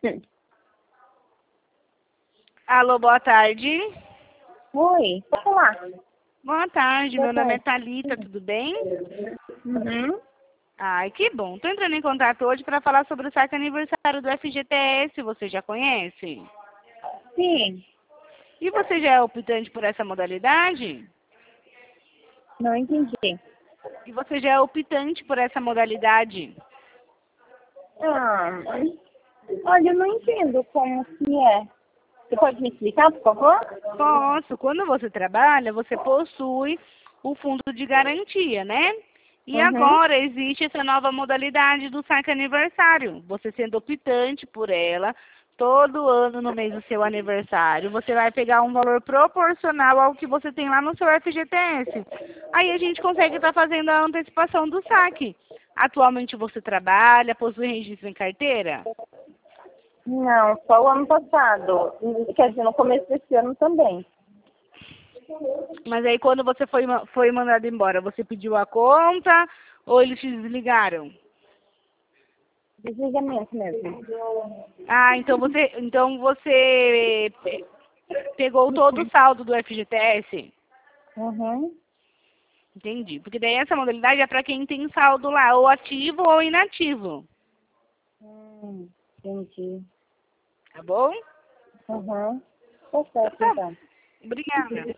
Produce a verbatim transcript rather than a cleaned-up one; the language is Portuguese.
Alô, boa tarde. Oi, pode falar. Boa tarde, Boa meu nome é tarde. Thalita, tudo bem? Uhum. Ai, que bom. Tô entrando em contato hoje para falar sobre o saque aniversário do F G T S, você já conhece? Sim, E você já é optante por essa modalidade? não entendi. E você já é optante por essa modalidade? Ah, olha, eu não entendo como que é. Você pode me explicar, por favor? Posso. Quando você trabalha, você possui o fundo de garantia, né? E Uhum. agora existe essa nova modalidade do saque aniversário. Você sendo optante por ela, todo ano no mês do seu aniversário, você vai pegar um valor proporcional ao que você tem lá no seu F G T S. Aí a gente consegue estar fazendo a antecipação do saque. Atualmente você trabalha, possui registro em carteira? Não, só o ano passado. Quer dizer, no começo desse ano também. Mas aí quando você foi, ma- foi mandado embora, você pediu a conta ou eles te desligaram? Desligamento mesmo. Ah, então você, então você pe- pegou todo o saldo do F G T S? Uhum. Entendi. Porque daí essa modalidade é para quem tem saldo lá, ou ativo ou inativo. Hum, entendi. Tá bom? Uhum. Tá Então certo, tá. então. Obrigada.